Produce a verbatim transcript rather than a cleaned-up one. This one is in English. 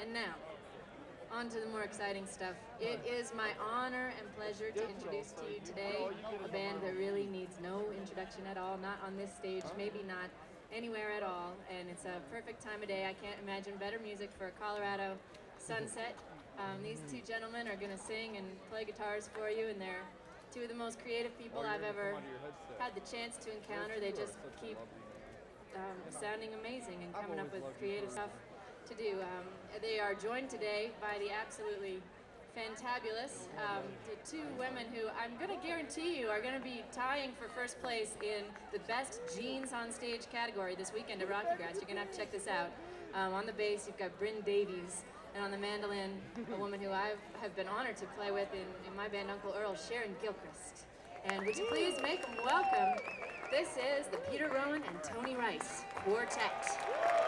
And now, on to the more exciting stuff. It is my honor and pleasure to introduce to you today a band that really needs no introduction at all, not on this stage, maybe not anywhere at all, and it's a perfect time of day. I can't imagine better music for a Colorado sunset. Um, these two gentlemen are going to sing and play guitars for you, and they're two of the most creative people I've ever had the chance to encounter. They just keep um, sounding amazing and coming up with creative stuff to do. Um, they are joined today by the absolutely fantabulous um, the two women who I'm going to guarantee you are going to be tying for first place in the best jeans on stage category this weekend at Rocky Grass. You're going to have to check this out. Um, on the bass, you've got Bryn Davies, and on the mandolin, a woman who I have been honored to play with in, in my band Uncle Earl, Sharon Gilchrist. And would you please make them welcome? This is the Peter Rowan and Tony Rice Quartet.